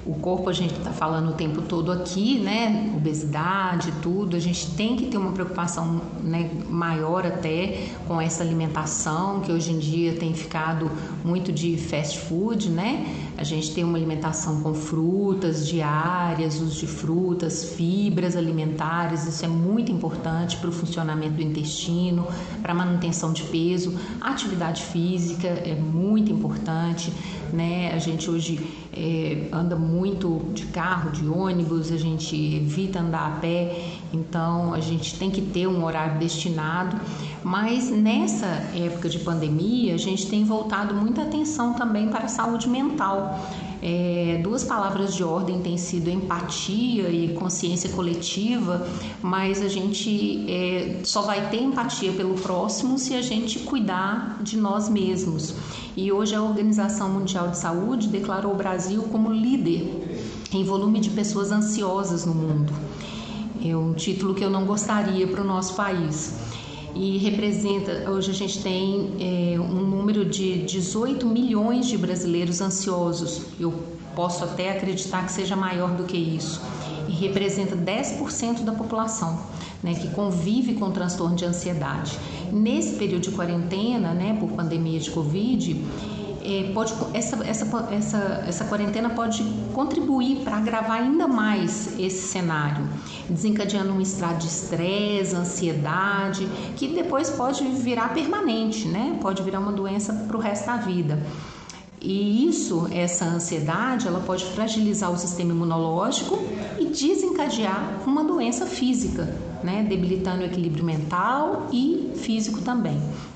O corpo, a gente está falando o tempo todo aqui, né? Obesidade, tudo. A gente tem que ter uma preocupação, né, maior até com essa alimentação, que hoje em dia tem ficado muito de fast food, né? A gente tem uma alimentação com frutas diárias, uso de frutas, fibras alimentares. Isso é muito importante para o funcionamento do intestino, para a manutenção de peso. A atividade física é muito importante, né? A gente hoje anda muito de carro, de ônibus, a gente evita andar a pé, então a gente tem que ter um horário destinado. Mas nessa época de pandemia, a gente tem voltado muita atenção também para a saúde mental. Duas palavras de ordem têm sido empatia e consciência coletiva, mas a gente só vai ter empatia pelo próximo se a gente cuidar de nós mesmos. E hoje a Organização Mundial de Saúde declarou o Brasil como líder em volume de pessoas ansiosas no mundo. É um título que eu não gostaria para o nosso país. E representa, hoje a gente tem um número de 18 milhões de brasileiros ansiosos. Eu posso até acreditar que seja maior do que isso. E representa 10% da população, né, que convive com transtorno de ansiedade. Nesse período de quarentena, né, por pandemia de Covid, essa quarentena pode contribuir para agravar ainda mais esse cenário, desencadeando um estado de estresse, ansiedade, que depois pode virar permanente, né? Pode virar uma doença para o resto da vida. E essa ansiedade, ela pode fragilizar o sistema imunológico e desencadear uma doença física, né? Debilitando o equilíbrio mental e físico também.